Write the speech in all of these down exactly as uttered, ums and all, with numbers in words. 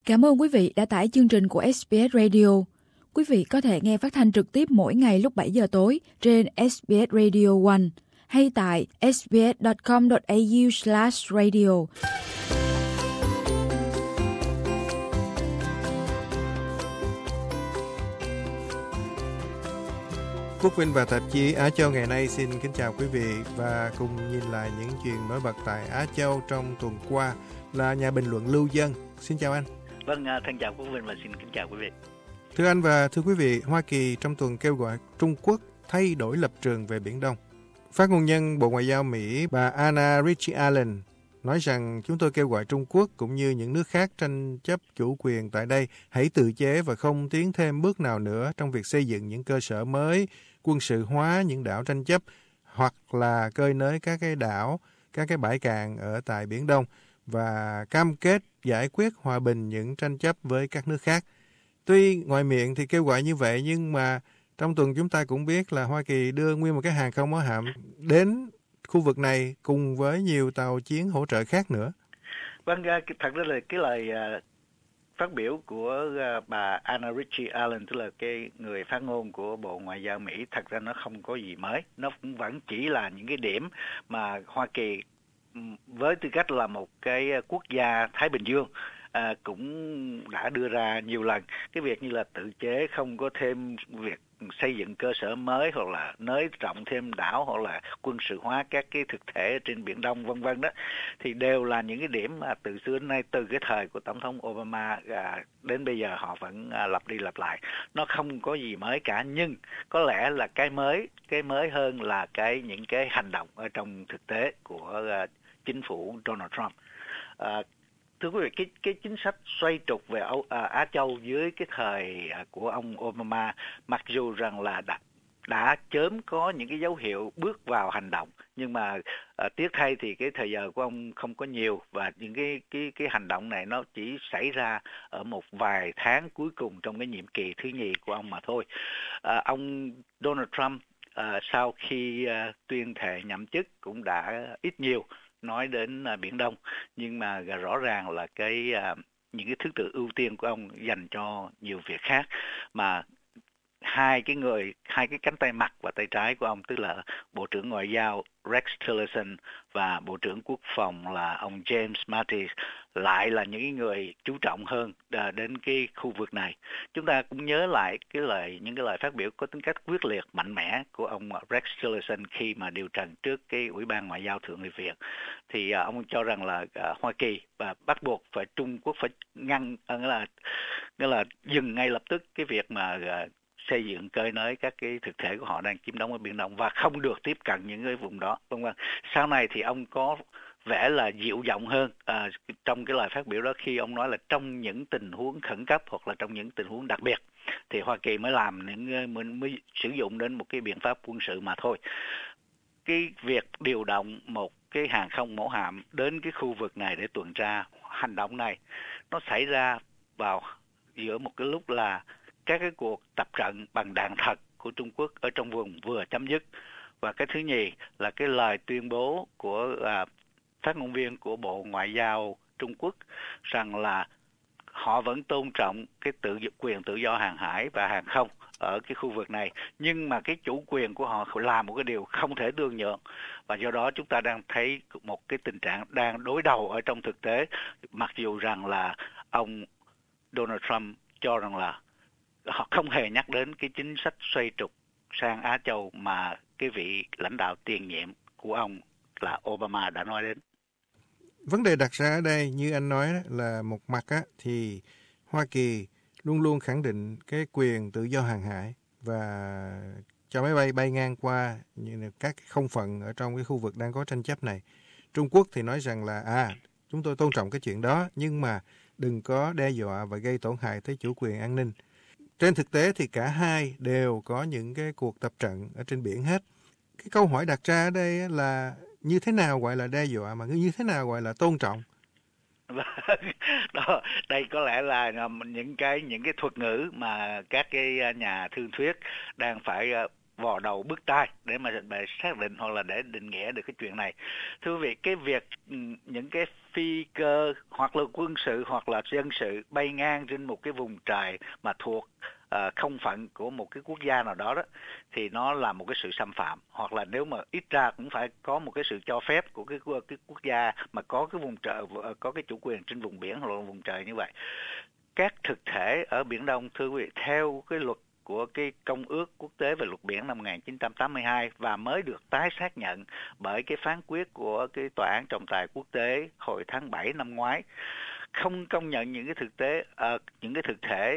Cảm ơn quý vị đã tải chương trình của ét bê ét Radio. Quý vị có thể nghe phát thanh trực tiếp mỗi ngày lúc bảy giờ tối trên ét bê ét Radio một hay tại sbs.com.au slash radio. Phúc Vinh và tạp chí Á Châu ngày nay xin kính chào quý vị và cùng nhìn lại những chuyện nổi bật tại Á Châu trong tuần qua là nhà bình luận Lưu Dân. Xin chào anh. Vâng, thân chào Phúc Vinh và xin kính chào quý vị. Thưa anh và thưa quý vị, Hoa Kỳ trong tuần kêu gọi Trung Quốc thay đổi lập trường về Biển Đông. Phát ngôn nhân Bộ Ngoại giao Mỹ bà Anna Ritchie Allen nói rằng chúng tôi kêu gọi Trung Quốc cũng như những nước khác tranh chấp chủ quyền tại đây hãy tự chế và không tiến thêm bước nào nữa trong việc xây dựng những cơ sở mới, quân sự hóa những đảo tranh chấp hoặc là cơi nới các cái đảo, các cái bãi cạn ở tại Biển Đông và cam kết giải quyết hòa bình những tranh chấp với các nước khác. Tuy ngoài miệng thì kêu gọi như vậy nhưng mà trong tuần chúng ta cũng biết là Hoa Kỳ đưa nguyên một cái hàng không mẫu hạm đến khu vực này cùng với nhiều tàu chiến hỗ trợ khác nữa. Vâng, thật ra là cái lời phát biểu của bà Anna Ritchie Allen, tức là cái người phát ngôn của Bộ Ngoại giao Mỹ, thật ra nó không có gì mới. Nó cũng vẫn chỉ là những cái điểm mà Hoa Kỳ với tư cách là một cái quốc gia Thái Bình Dương à, cũng đã đưa ra nhiều lần. Cái việc như là tự chế, không có thêm việc xây dựng cơ sở mới hoặc là nới rộng thêm đảo hoặc là quân sự hóa các cái thực thể trên Biển Đông vân vân đó, thì đều là những cái điểm mà từ xưa đến nay, từ cái thời của Tổng thống Obama à, đến bây giờ họ vẫn à, lặp đi lặp lại. Nó không có gì mới cả, nhưng có lẽ là cái mới, cái mới hơn là cái những cái hành động ở trong thực tế của à, chính phủ Donald Trump. À, thưa quý vị, cái cái chính sách xoay trục về Âu, à, Á Châu dưới cái thời à, của ông Obama, mặc dù rằng là đã đã chớm có những cái dấu hiệu bước vào hành động, nhưng mà à, tiếc thay thì cái thời giờ của ông không có nhiều và những cái cái cái hành động này nó chỉ xảy ra ở một vài tháng cuối cùng trong cái nhiệm kỳ thứ nhì của ông mà thôi. À, ông Donald Trump à, sau khi à, tuyên thệ nhậm chức cũng đã ít nhiều nói đến uh, Biển Đông, nhưng mà rõ ràng là cái uh, những cái thứ tự ưu tiên của ông dành cho nhiều việc khác, mà hai cái người, hai cái cánh tay mặt và tay trái của ông, tức là Bộ trưởng Ngoại giao Rex Tillerson và Bộ trưởng Quốc phòng là ông James Mattis, lại là những người chú trọng hơn đến cái khu vực này. Chúng ta cũng nhớ lại cái lời những cái lời phát biểu có tính cách quyết liệt mạnh mẽ của ông Rex Tillerson khi mà điều trần trước cái Ủy ban Ngoại giao Thượng nghị viện. Thì uh, ông cho rằng là uh, Hoa Kỳ và bắt buộc phải Trung Quốc phải ngăn, uh, nghĩa là nghĩa là dừng ngay lập tức cái việc mà uh, xây dựng cơi nới các cái thực thể của họ đang chiếm đóng ở Biển Đông và không được tiếp cận những cái vùng đó, vân vân. Sau này thì ông có vẻ là dịu giọng hơn à, trong cái lời phát biểu đó, khi ông nói là trong những tình huống khẩn cấp hoặc là trong những tình huống đặc biệt thì Hoa Kỳ mới làm những mới, mới sử dụng đến một cái biện pháp quân sự mà thôi. Cái việc điều động một cái hàng không mẫu hạm đến cái khu vực này để tuần tra, hành động này nó xảy ra vào giữa một cái lúc là các cái cuộc tập trận bằng đạn thật của Trung Quốc ở trong vùng vừa chấm dứt, và cái thứ nhì là cái lời tuyên bố của à, phát ngôn viên của Bộ Ngoại giao Trung Quốc rằng là họ vẫn tôn trọng cái tự quyền tự do hàng hải và hàng không ở cái khu vực này, nhưng mà cái chủ quyền của họ là một cái điều không thể tương nhượng, và do đó chúng ta đang thấy một cái tình trạng đang đối đầu ở trong thực tế, mặc dù rằng là ông Donald Trump cho rằng là họ không hề nhắc đến cái chính sách xoay trục sang Á Châu mà cái vị lãnh đạo tiền nhiệm của ông là Obama đã nói đến. Vấn đề đặt ra ở đây như anh nói là một mặt á, thì Hoa Kỳ luôn luôn khẳng định cái quyền tự do hàng hải và cho máy bay bay ngang qua như các không phận ở trong cái khu vực đang có tranh chấp này. Trung Quốc thì nói rằng là à chúng tôi tôn trọng cái chuyện đó, nhưng mà đừng có đe dọa và gây tổn hại tới chủ quyền an ninh. Trên thực tế thì cả hai đều có những cái cuộc tập trận ở trên biển hết. Cái câu hỏi đặt ra ở đây là như thế nào gọi là đe dọa mà như thế nào gọi là tôn trọng? Đó, đây có lẽ là những cái những cái thuật ngữ mà các cái nhà thương thuyết đang phải vò đầu bứt tai để mà để xác định hoặc là để định nghĩa được cái chuyện này. Thưa quý vị, cái việc những cái phi cơ hoặc là quân sự hoặc là dân sự bay ngang trên một cái vùng trời mà thuộc uh, không phận của một cái quốc gia nào đó đó, thì nó là một cái sự xâm phạm, hoặc là nếu mà ít ra cũng phải có một cái sự cho phép của cái, cái quốc gia mà có cái vùng trời, có cái chủ quyền trên vùng biển hoặc là vùng trời như vậy. Các thực thể ở Biển Đông, thưa quý vị, theo cái luật của cái Công ước Quốc tế về luật biển năm một nghìn chín trăm tám mươi hai và mới được tái xác nhận bởi cái phán quyết của cái Tòa án trọng tài quốc tế hồi tháng bảy năm ngoái, không công nhận những cái thực tế uh, những cái thực thể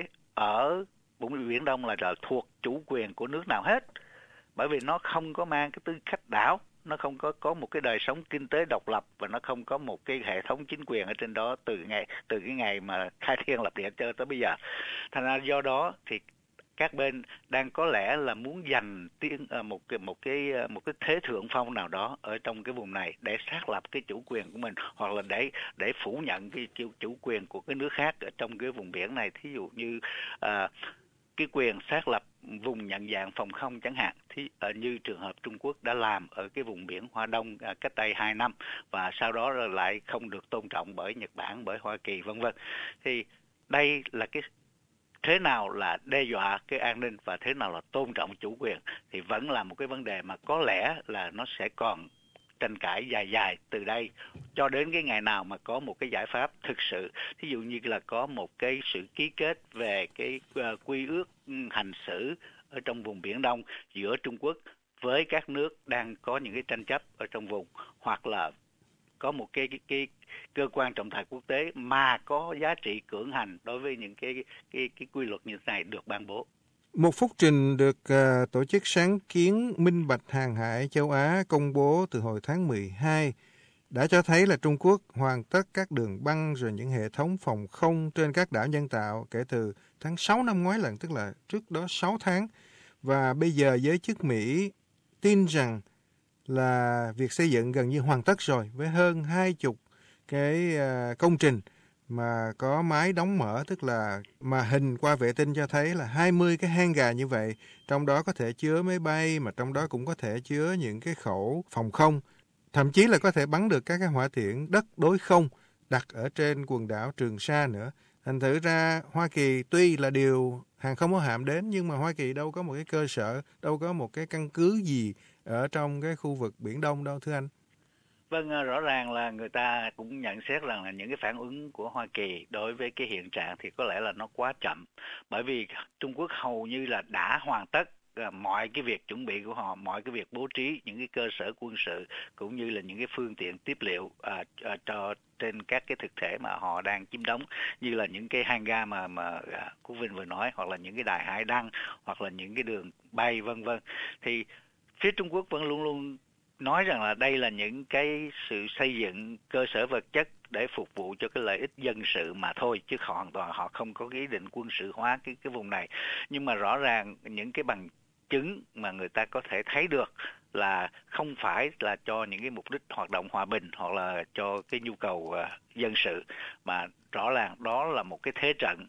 ở vùng Biển Đông là, là thuộc chủ quyền của nước nào hết, bởi vì nó không có mang cái tư cách đảo, nó không có có một cái đời sống kinh tế độc lập và nó không có một cái hệ thống chính quyền ở trên đó từ ngày từ cái ngày mà khai thiên lập địa cho tới bây giờ. Thành ra do đó thì các bên đang có lẽ là muốn giành tiên một cái một cái một cái thế thượng phong nào đó ở trong cái vùng này để xác lập cái chủ quyền của mình, hoặc là để để phủ nhận cái chủ quyền của cái nước khác ở trong cái vùng biển này. Thí dụ như à, cái quyền xác lập vùng nhận dạng phòng không chẳng hạn, thì uh, như trường hợp Trung Quốc đã làm ở cái vùng biển Hoa Đông uh, cách đây hai năm và sau đó lại không được tôn trọng bởi Nhật Bản, bởi Hoa Kỳ vân vân. Thì đây là cái thế nào là đe dọa cái an ninh và thế nào là tôn trọng chủ quyền thì vẫn là một cái vấn đề mà có lẽ là nó sẽ còn tranh cãi dài dài từ đây cho đến cái ngày nào mà có một cái giải pháp thực sự. Thí dụ như là có một cái sự ký kết về cái uh, quy ước hành xử ở trong vùng Biển Đông giữa Trung Quốc với các nước đang có những cái tranh chấp ở trong vùng, hoặc là có một cái, cái, cái cơ quan trọng tài quốc tế mà có giá trị cưỡng hành đối với những cái, cái, cái quy luật như thế này được ban bố. Một phúc trình được uh, Tổ chức Sáng kiến Minh bạch Hàng hải châu Á công bố từ hồi tháng mười hai đã cho thấy là Trung Quốc hoàn tất các đường băng rồi những hệ thống phòng không trên các đảo nhân tạo kể từ tháng sáu năm ngoái lần, tức là trước đó sáu tháng. Và bây giờ giới chức Mỹ tin rằng là việc xây dựng gần như hoàn tất rồi, với hơn hai chục cái uh, công trình mà có máy đóng mở, tức là mà hình qua vệ tinh cho thấy là hai mươi cái hang gà như vậy, trong đó có thể chứa máy bay, mà trong đó cũng có thể chứa những cái khẩu phòng không, thậm chí là có thể bắn được các cái hỏa tiễn đất đối không đặt ở trên quần đảo Trường Sa nữa. Thành thử ra Hoa Kỳ tuy là điều hàng không mẫu hạm đến, nhưng mà Hoa Kỳ đâu có một cái cơ sở, đâu có một cái căn cứ gì ở trong cái khu vực Biển Đông đâu, thưa anh. Vâng, rõ ràng là người ta cũng nhận xét rằng là những cái phản ứng của Hoa Kỳ đối với cái hiện trạng thì có lẽ là nó quá chậm, bởi vì Trung Quốc hầu như là đã hoàn tất mọi cái việc chuẩn bị của họ, mọi cái việc bố trí những cái cơ sở quân sự cũng như là những cái phương tiện tiếp liệu à, à, cho trên các cái thực thể mà họ đang chiếm đóng, như là những cái hang ga mà mà à, Quốc Vinh vừa nói, hoặc là những cái đài hải đăng, hoặc là những cái đường bay vân vân. Thì phía Trung Quốc vẫn luôn luôn nói rằng là đây là những cái sự xây dựng cơ sở vật chất để phục vụ cho cái lợi ích dân sự mà thôi, chứ họ hoàn toàn họ không có cái ý định quân sự hóa cái cái vùng này. Nhưng mà rõ ràng những cái bằng chứng mà người ta có thể thấy được là không phải là cho những cái mục đích hoạt động hòa bình hoặc là cho cái nhu cầu uh, dân sự, mà rõ ràng đó là một cái thế trận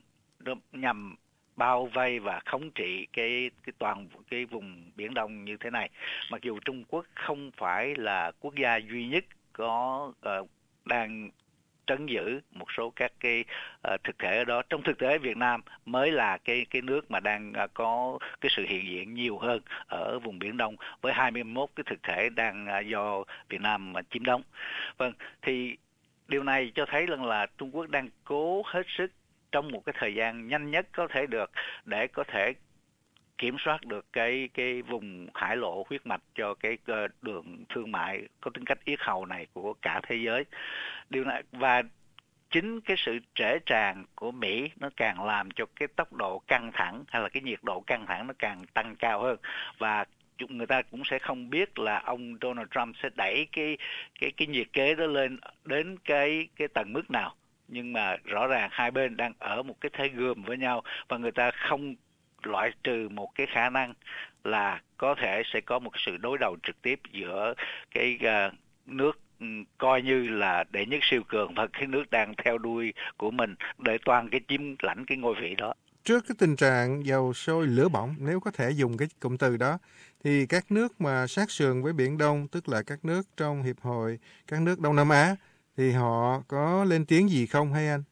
nhằm bao vây và khống trị cái cái toàn cái vùng Biển Đông như thế này. Mặc dù Trung Quốc không phải là quốc gia duy nhất có uh, đang trấn giữ một số các cái uh, thực thể ở đó. Trong thực tế Việt Nam mới là cái cái nước mà đang uh, có cái sự hiện diện nhiều hơn ở vùng Biển Đông, với hai mươi mốt cái thực thể đang uh, do Việt Nam mà chiếm đóng. Vâng, thì điều này cho thấy rằng là Trung Quốc đang cố hết sức trong một cái thời gian nhanh nhất có thể được để có thể kiểm soát được cái cái vùng hải lộ huyết mạch cho cái đường thương mại có tính cách yết hầu này của cả thế giới. Điều này và chính cái sự trễ tràn của Mỹ nó càng làm cho cái tốc độ căng thẳng hay là cái nhiệt độ căng thẳng nó càng tăng cao hơn, và người ta cũng sẽ không biết là ông Donald Trump sẽ đẩy cái cái cái nhiệt kế đó lên đến cái cái tầng mức nào. Nhưng mà rõ ràng hai bên đang ở một cái thế gươm với nhau, và người ta không loại trừ một cái khả năng là có thể sẽ có một sự đối đầu trực tiếp giữa cái uh, nước um, coi như là đệ nhất siêu cường và cái nước đang theo đuôi của mình để toan cái chiếm lãnh cái ngôi vị đó. trước cái tình trạng dầu sôi lửa bỏng, nếu có thể dùng cái cụm từ đó, thì các nước mà sát sườn với Biển Đông, tức là các nước trong Hiệp hội các nước Đông Nam Á, thì họ có lên tiếng gì không hay anh?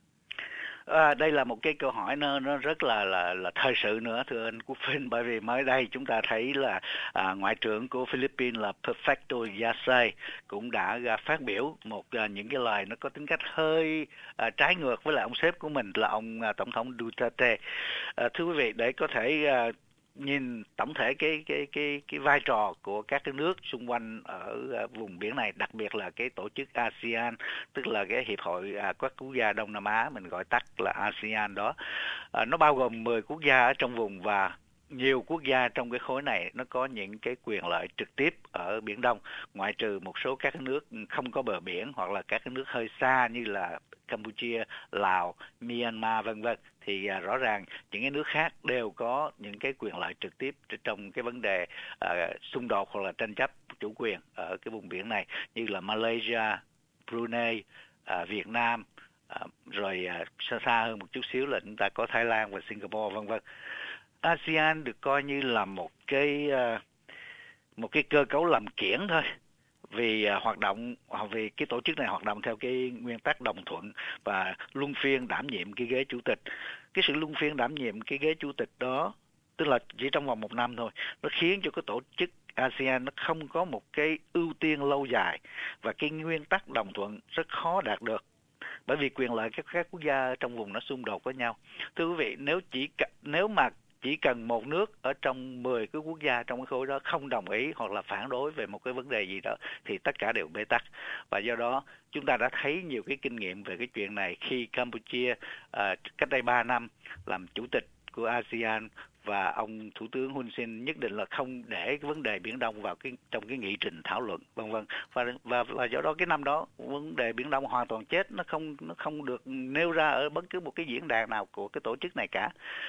À, đây là một cái câu hỏi nó nó rất là là là thời sự nữa thưa anh Quốc Vinh, bởi vì mới đây chúng ta thấy là à, ngoại trưởng của Philippines là Perfecto Yasay cũng đã à, phát biểu một à, những cái lời nó có tính cách hơi à, trái ngược với lại ông sếp của mình là ông à, tổng thống Duterte. À, thưa quý vị, để có thể à, nhìn tổng thể cái cái cái cái vai trò của các cái nước xung quanh ở vùng biển này, đặc biệt là cái tổ chức a sê an, tức là cái hiệp hội à, các quốc gia Đông Nam Á, mình gọi tắt là a sê an đó. À, nó bao gồm mười quốc gia ở trong vùng và nhiều quốc gia trong cái khối này nó có những cái quyền lợi trực tiếp ở Biển Đông, ngoại trừ một số các nước không có bờ biển hoặc là các cái nước hơi xa như là Campuchia, Lào, Myanmar vân vân, thì à, rõ ràng những cái nước khác đều có những cái quyền lợi trực tiếp trong cái vấn đề à, xung đột hoặc là tranh chấp chủ quyền ở cái vùng biển này, như là Malaysia, Brunei, à, Việt Nam, à, rồi à, xa xa hơn một chút xíu là chúng ta có Thái Lan và Singapore vân vân. a sê an được coi như là một cái uh, một cái cơ cấu làm kiển thôi, vì uh, hoạt động vì cái tổ chức này hoạt động theo cái nguyên tắc đồng thuận và luân phiên đảm nhiệm cái ghế chủ tịch. Cái sự luân phiên đảm nhiệm cái ghế chủ tịch đó, tức là chỉ trong vòng một năm thôi, nó khiến cho cái tổ chức a sê an nó không có một cái ưu tiên lâu dài, và cái nguyên tắc đồng thuận rất khó đạt được, bởi vì quyền lợi các các quốc gia trong vùng nó xung đột với nhau. Thưa quý vị, nếu chỉ nếu mà chỉ cần một nước ở trong mười cái quốc gia trong cái khối đó không đồng ý hoặc là phản đối về một cái vấn đề gì đó thì tất cả đều bế tắc. Và do đó chúng ta đã thấy nhiều cái kinh nghiệm về cái chuyện này khi Campuchia à, cách đây ba năm làm chủ tịch của a sê an, và ông thủ tướng Hun Sen nhất định là không để cái vấn đề Biển Đông vào cái trong cái nghị trình thảo luận vân vân, và và và do đó cái năm đó vấn đề Biển Đông hoàn toàn chết, nó không nó không được nêu ra ở bất cứ một cái diễn đàn nào của cái tổ chức này cả.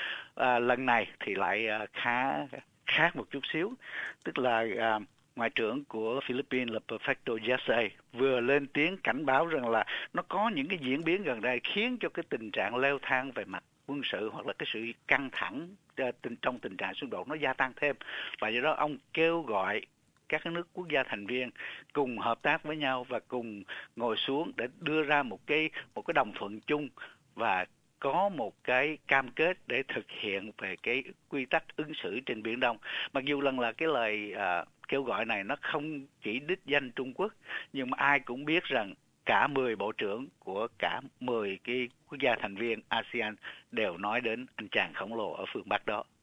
À, lần này thì lại à, khá khác một chút xíu, tức là à, ngoại trưởng của Philippines là Perfecto Yasay vừa lên tiếng cảnh báo rằng là nó có những cái diễn biến gần đây khiến cho cái tình trạng leo thang về mặt quân sự hoặc là cái sự căng thẳng trong tình trạng xung đột nó gia tăng thêm, và do đó ông kêu gọi các cái nước quốc gia thành viên cùng hợp tác với nhau và cùng ngồi xuống để đưa ra một cái một cái đồng thuận chung và có một cái cam kết để thực hiện về cái quy tắc ứng xử trên Biển Đông. Mặc dù lần là cái lời à, kêu gọi này nó không chỉ đích danh Trung Quốc, nhưng mà ai cũng biết rằng cả mười bộ trưởng của cả mười cái quốc gia thành viên a sê an đều nói đến anh chàng khổng lồ ở phương Bắc đó.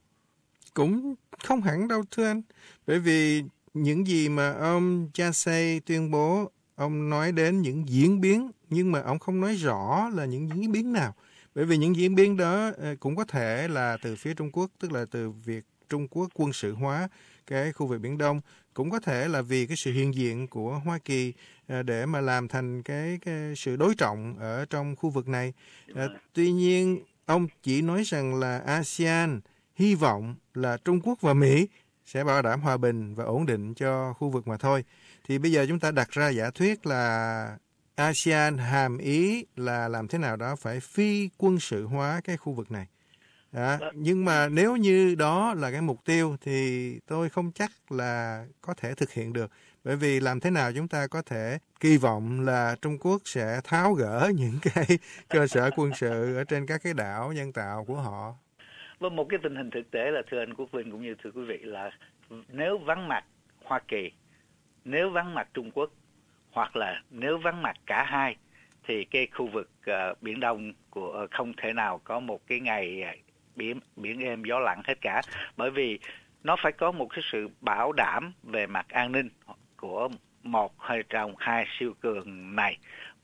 Cũng không hẳn đâu thưa anh, bởi vì những gì mà ông Yasay tuyên bố, ông nói đến những diễn biến, nhưng mà ông không nói rõ là những diễn biến nào. Bởi vì những diễn biến đó cũng có thể là từ phía Trung Quốc, tức là từ việc Trung Quốc quân sự hóa cái khu vực Biển Đông, cũng có thể là vì cái sự hiện diện của Hoa Kỳ để mà làm thành cái, cái sự đối trọng ở trong khu vực này. À, tuy nhiên, ông chỉ nói rằng là a sê an hy vọng là Trung Quốc và Mỹ sẽ bảo đảm hòa bình và ổn định cho khu vực mà thôi. Thì bây giờ chúng ta đặt ra giả thuyết là a sê an hàm ý là làm thế nào đó phải phi quân sự hóa cái khu vực này. Đó. Nhưng mà nếu như đó là cái mục tiêu thì tôi không chắc là có thể thực hiện được. Bởi vì làm thế nào chúng ta có thể kỳ vọng là Trung Quốc sẽ tháo gỡ những cái cơ sở quân sự ở trên các cái đảo nhân tạo của họ. Và một cái tình hình thực tế là thưa anh Quốc Vinh cũng như thưa quý vị là nếu vắng mặt Hoa Kỳ, nếu vắng mặt Trung Quốc, hoặc là nếu vắng mặt cả hai, thì cái khu vực uh, Biển Đông của uh, không thể nào có một cái ngày uh, biển biển êm gió lặng hết cả, bởi vì nó phải có một cái sự bảo đảm về mặt an ninh của một hay trong hai siêu cường này.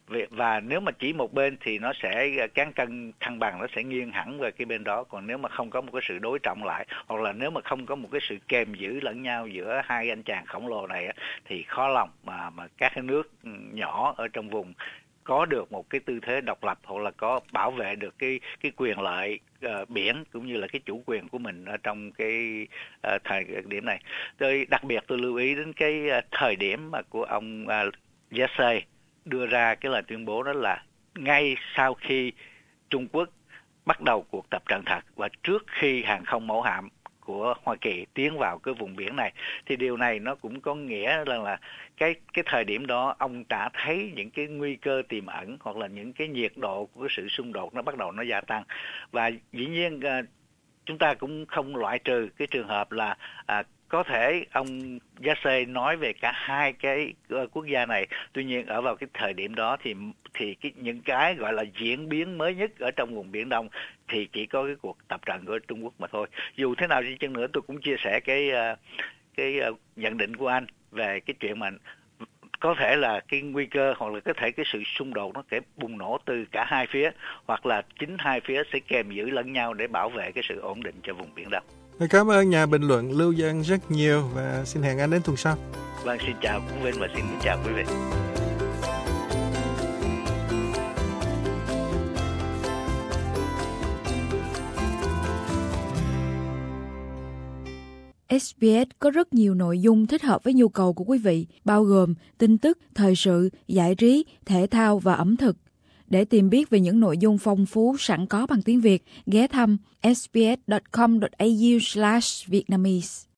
Và nếu mà chỉ một bên thì nó sẽ cán cân thăng bằng, nó sẽ nghiêng hẳn về cái bên đó. Còn nếu mà không có một cái sự đối trọng lại, hoặc là nếu mà không có một cái sự kèm giữ lẫn nhau giữa hai anh chàng khổng lồ này, thì khó lòng mà mà các cái nước nhỏ ở trong vùng có được một cái tư thế độc lập, hoặc là có bảo vệ được cái cái quyền lợi uh, biển cũng như là cái chủ quyền của mình ở trong cái uh, thời điểm này. Tôi đặc biệt tôi lưu ý đến cái uh, thời điểm mà của ông uh, Yasay đưa ra cái lời tuyên bố, đó là ngay sau khi Trung Quốc bắt đầu cuộc tập trận thật và trước khi hàng không mẫu hạm của Hoa Kỳ tiến vào cái vùng biển này. Thì điều này nó cũng có nghĩa là, là cái cái thời điểm đó ông đã thấy những cái nguy cơ tiềm ẩn hoặc là những cái nhiệt độ của cái sự xung đột nó bắt đầu nó gia tăng. Và dĩ nhiên chúng ta cũng không loại trừ cái trường hợp là à, có thể ông Yasser nói về cả hai cái uh, quốc gia này. Tuy nhiên ở vào cái thời điểm đó thì thì cái những cái gọi là diễn biến mới nhất ở trong vùng Biển Đông thì chỉ có cái cuộc tập trận của Trung Quốc mà thôi. Dù thế nào đi chăng nữa, tôi cũng chia sẻ cái uh, cái uh, nhận định của anh về cái chuyện mà có thể là cái nguy cơ hoặc là có thể cái sự xung đột nó sẽ bùng nổ từ cả hai phía, hoặc là chính hai phía sẽ kèm giữ lẫn nhau để bảo vệ cái sự ổn định cho vùng Biển Đông. Cảm ơn nhà bình luận Lưu Dân rất nhiều và xin hẹn anh đến tuần sau. Vâng, xin chào Quốc Vinh và xin chào quý vị. ét bê ét có rất nhiều nội dung thích hợp với nhu cầu của quý vị, bao gồm tin tức, thời sự, giải trí, thể thao và ẩm thực. Để tìm biết về những nội dung phong phú sẵn có bằng tiếng Việt, ghé thăm s b s dot com dot a u slash vietnamese.